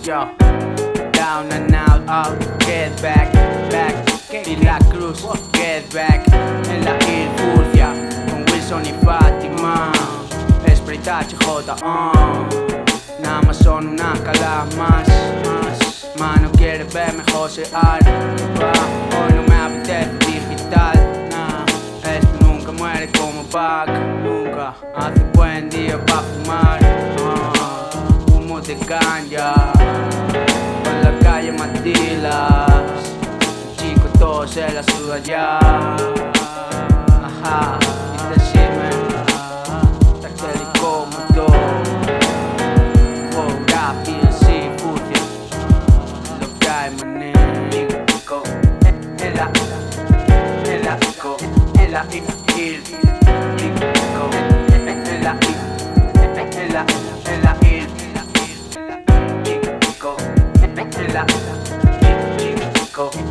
Yo, down and out, get back, y la cruz, get back, en la Ilfurcia, con Wilson y Fátima, Sprite HJ, nada más son una cala más, mano quiere verme josear, hoy no me apetece digital, esto nunca muere como pack, nunca, hace buen día pa' fumar, humo de ganja, por la calle Matilas, chico todo se la suda ya, ajá, y decirme, táctil como todo, wow, rap, PLC, Furcia, lo que hay mané, en la en la en la in la